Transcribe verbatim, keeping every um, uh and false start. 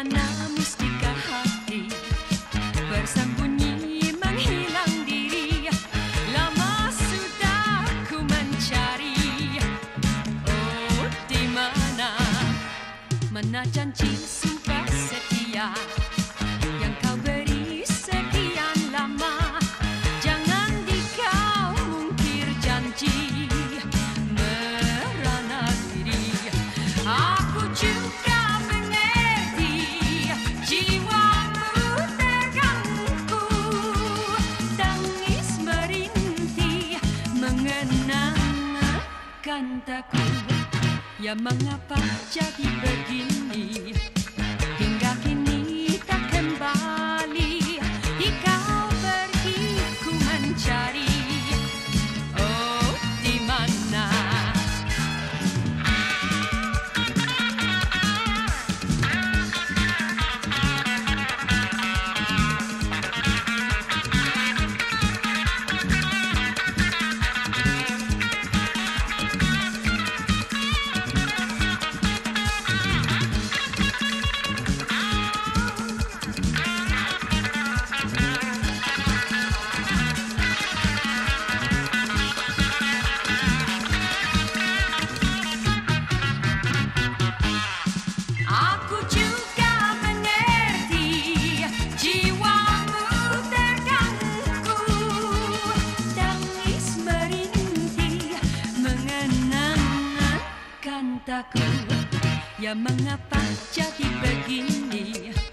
mana mustika hati bersembunyi menghilang diri. Lama sudah ku mencari, oh di mana, mana janji sumpah setia yang kau beri sekian lama. Jangan dikau mungkir janji merana diri. Aku juga mengerti jiwamu terganggu, tangis merintih mengenang kantaku. Ya mengapa jadi begini, hingga kini tak kembali. Kau pergi ku mencari, oh di mana. Aku juga mengerti jiwamu terganggu, tangis merintih mengenang kantaku. Ya mengapa jadi begini,